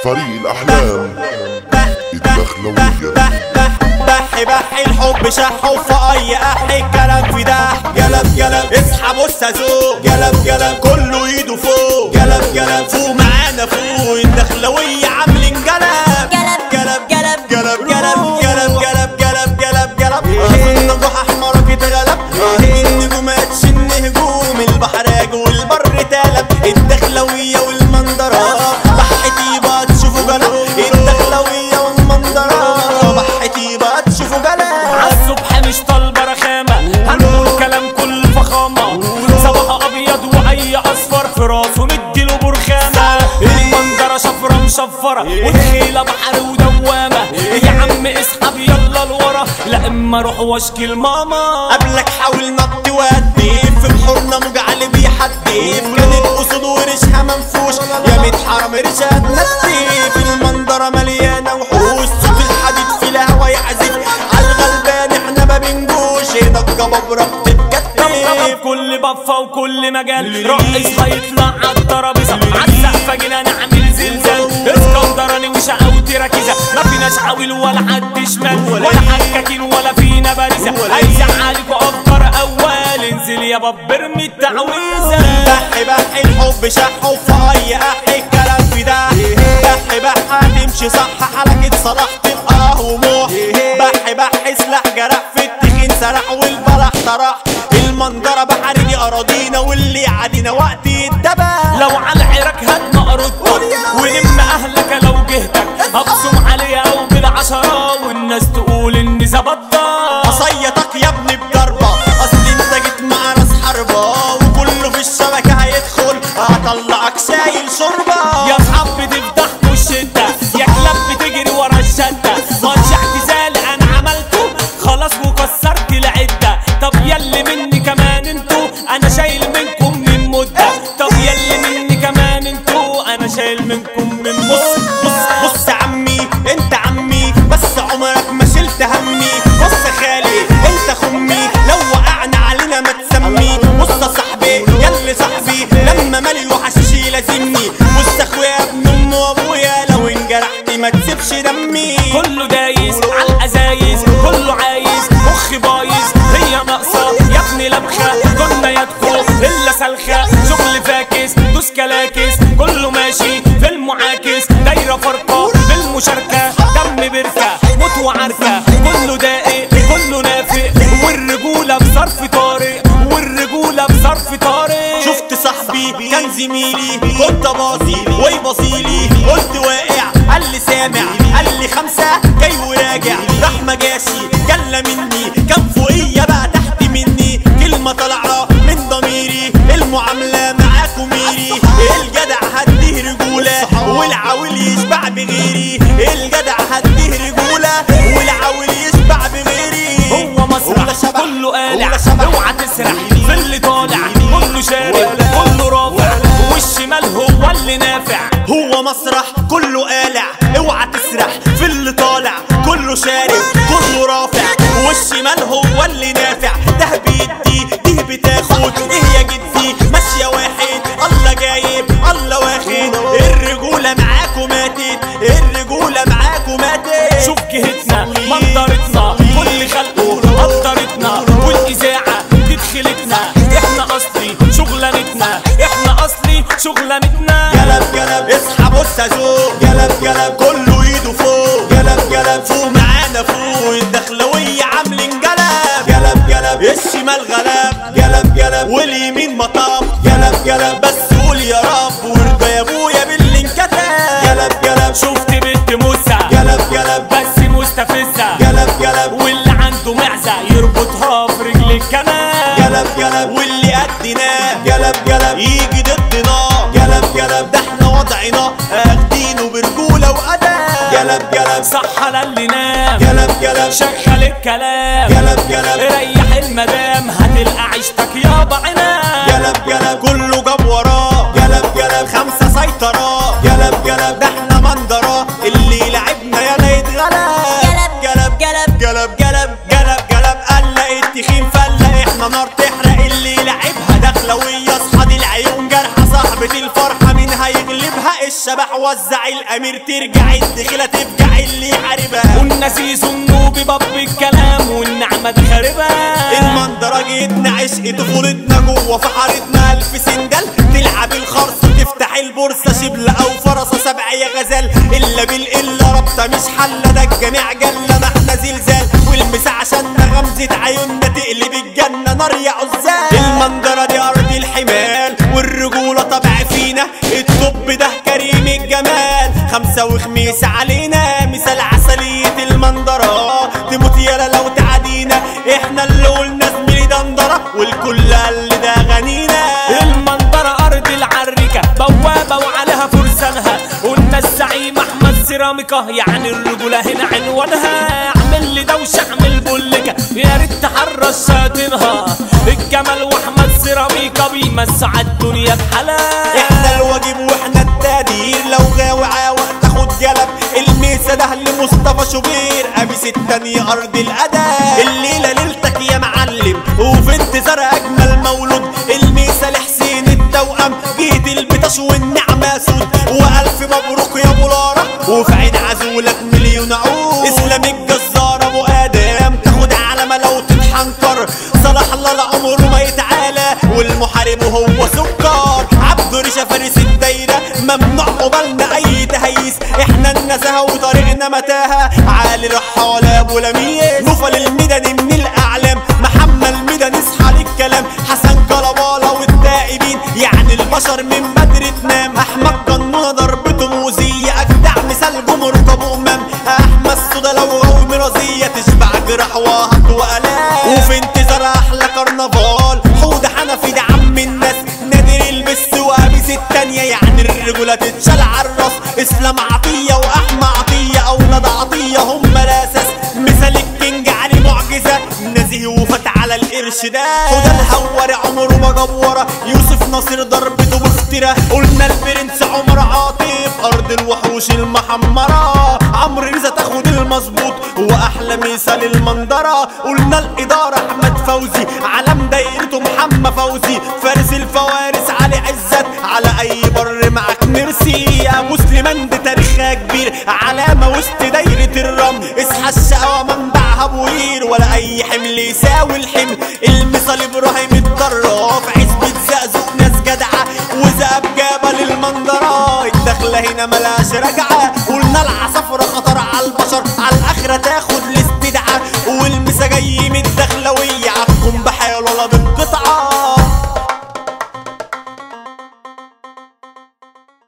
فريق الأحلام الدخلوية. بحي الحب شح وفي اي احي الكلام في ده قلب اسحبوا السازوق قلب كله ايده فوق قلب فوق معانا فوق الدخلوية عاملين قلب النجوح احمرك اتغلب النجومات شن هجوم البحراج والبر تالب الدخلوية والمنظرة بحتي بقى تشوفوا قلب الدخلوية والمنظرة بحتي بقى تشوفوا قلب عالصبح مش طالبة رخامة هنقول كلام كل فخامة صباح ابيض واي اصفر في راسه نديله برخامة المنظرة شفرة مشفرة والخيلة بحر ودوامة يا عم اسحب يلا لورا لا اما اروح واشكي لماما قبلك حاول نط وادي في بحورنا مجعل بيحدف كانت اسود وريشها منفوش يا ميت حرام ريشها تنسي في المنظرة مليانة وحوش صوت الحديد في الهوا يعزف عالغلبان احنا ما بنجوش ضجة ببرة بتتكتف كل بفة وكل مجال رئيس هيطلع عالترابيزة عالسقفة جينا نعمل زلزال اسكندراني وشقاوتي ركيزة ما فيناش عويل ولا حد شمال ولا حكاكين ولا فينا بارزة هيزعلكوا افكار اول انزل يا باب ارمي التعويذة بحي الحب شح وفي اي احي الكلام في ده بحي تمشي صح حركة صلاح تبقى هموح بحي سلاح جرح في التخين سرح والبلح طرح المنظرة بحر دي اراضينا واللي عادينا وقت الدبا لو على العراك هات مقرضتك ولم اهلك لو جهتك هبصم عليها وبالعشرة والناس تقول اني زبطتك اصيطك يا ابني بضربة اصل انت جيت مع راس حربة وكله في الشبكة هيدخل هطلعك شايل شربة يا اصحاب بتفضحكوا الشدة يا كلاب بتجري ورا الشدة ماتش اعتزال انا عملته خلاص وكسرت العدة طب يلي مني كمان انتو انا شايل منكم من مدة طب يلي مني كمان انتو انا شايل منكم من مدة بص عمي انت عمي بس عمرك ما شلت همي بص خالي انت خمي لو وقعنا علينا ما تسمي بص صاحبي يلي صاحبي لما مالي وحشيشي لازمني بص اخويا ابن ام وابويا لو انجرحت ما تسيبش دمي كله دايس عالازايز كله عايز مخي بايظ هي ناقصه يا ابني لبخه كنا يدخل الا سلخه شغل فاكس دوس كلاكس كله ماشي في المعاكس دايره فرقه بالمشاركه دم بركه موت وعركه كله داقق كله نافق والرجوله بظرف طارق والرجوله بظرف طارق شفت صاحبي كان زميلي كنت باصي ويبصيلي قلت واقع قال لي سامع قال لي 5 جاي وراجع راح ما جاشي جلة مني كان فوقيا بقى تحت مني كلمة طالعة من ضميري المعاملة معاكم ميري الجدع هديه رجولة والعويل يشبع بغيري الجدع هديه رجولة والعويل يشبع بغيري هو مسرح كله قالع اوعى تسرح في اللي طالع كله شارع كله رافع والشمال هو اللي نافع هو مسرح كله قالع اوعى تسرح في اللي طالع كله شارب كله رافع والشمال هو اللي نافع ده بيدي دي بتاخد ايه يا جدي ماشية واحد الله جايب الله واخد الرجولة معاكو ماتت الرجولة معاكو ماتت شوف جهتنا منظرتنا كل خلقه قدرتنا والاذاعة تدخلتنا احنا اصلي شغلانتنا احنا اصلي شغلانتنا قلب اسحبوا السازوق قلب كله ايده فوق قلب فوق معانا فوق الدخلوية عاملين قلب الشمال غلب قلب واليمين مطاب قلب بس قول يا رب وارضى يا ابويا باللي انكتب قلب شفت بنت موسى قلب بس مستفزة قلب واللي عنده معزة يربطها في رجل الكناب قلب واللي قدنا قلب يجي ضدنا قلب ده احنا وضعنا اخدينه برجولة وأدب قلب صح على اللي نام قلب شغل الكلام قلب ريح المدام هتلقى عيشتك يابا عناب قلب كله جاب وراه قلب 5 سيطرة قلب ده احنا منظرة اللي لعبنا يلا يتغلب قلب قلق التخين فلق احنا نار تحرق اللي لعبها دخلوية اصحى دي العيون جرحة صاحبة الفرحة مين هيغلبها الشبح وزع الامير ترجع الدخيلة تفجع اللي يحاربها. والنسيس النوبي باب الكلام والنعمة دي خاربها. المنظرة جيتنا عشق طفولتنا جوه في حارتنا 1000 سنجل تلعب الخرص تفتح البورصة شبل او فرصة 7 يا غزال الا بالقلة رابطة مش حلة ده الجميع جلة ما احنا زلزال والمسا عشاننا غمزة عيوننا تقلب الجنة نار يا عزال. المنظرة دي ارض الحمال والرجولة طبع فينا الطب ده كريم الجمال 5 وخميس علينا مثال عسلية المنظرة تموت يالا لو تعدينا احنا اللي قلنا زميلي دندرة والكل قال ده غنينا. المنظرة ارض العريكة بوابة وعليها فرسانها قلنا الزعيم احمد سيراميكا يعني الرجولة هنا عنوانها. اعمل لي دوشة اعمل بولكة يا ريت تحرش شاطنها الجمال واحمد سيراميكا بيمسع الدنيا بحالها. احنا الواجب واحنا التقدير لو غاوي عاوق تاخد جلب الميسة ده لمصطفى شوبير قميص التانية ارض الادب. الليلة ليلتك يا معلم وفي انتظار اجمل مولود الميسة لحسين التوأم جيت البطش والنعمة سود والف مبروك يا ابو لارا وفي عين عزولك مليون عود. اسلام الجزار ابو ادم تاخد علامة لو تتحنكر صلاح الله لعمره ما يتعالى والمحارب هو سكر. عبد ريشة فارس الدايرة ممنوع قبالنا اي تهيس احنا النزاهة وطريقنا متاهة عالي رحال ابو لميس. نوفل الميداني من الاعلام محمد الميداني اصحى للكلام حسن كلبالة والتائبين يعني البشر من بدر تنام. احمد قنونة ضربته موزية اجدع مثال جمهور ابو امام. احمد صودا لو غوي مرازية تشبع جراح وهط والام. وفي انتظار احلى كرنفال حوده حنفي ده عم الناس نادر البس وقميص التانية يعني الرجولة تتشال عالراس. اسلام عطية واحمى عطية اولاد عطية هم الاساس مثال الكينج علي معجزة نزيه وفات على القرش ده. حوده الهواري عمره ما جبورة يوسف ناصر ضربته بافتراء. قلنا البرنس عمر عاطف ارض الوحوش المحمرة. عمرو رزا تاخد المظبوط واحلى مثال المنظرة. قلنا الادارة احمد فوزي علم دايرته محمد فوزي فارس الفوارس علي عزت على اي بر معك مرسي. يا مسلمان دي تاريخها كبير علامة وسط دايرة الرمل اصحى الشقوى منبعها بوير ولا اي حمل يساوي الحمل. المثال ابراهيم الدراف عزبة زقزق ناس جدعة وزقب جبل المنظرة الدخلة هنا ملاش رجعة. قلنا العصافرة خطر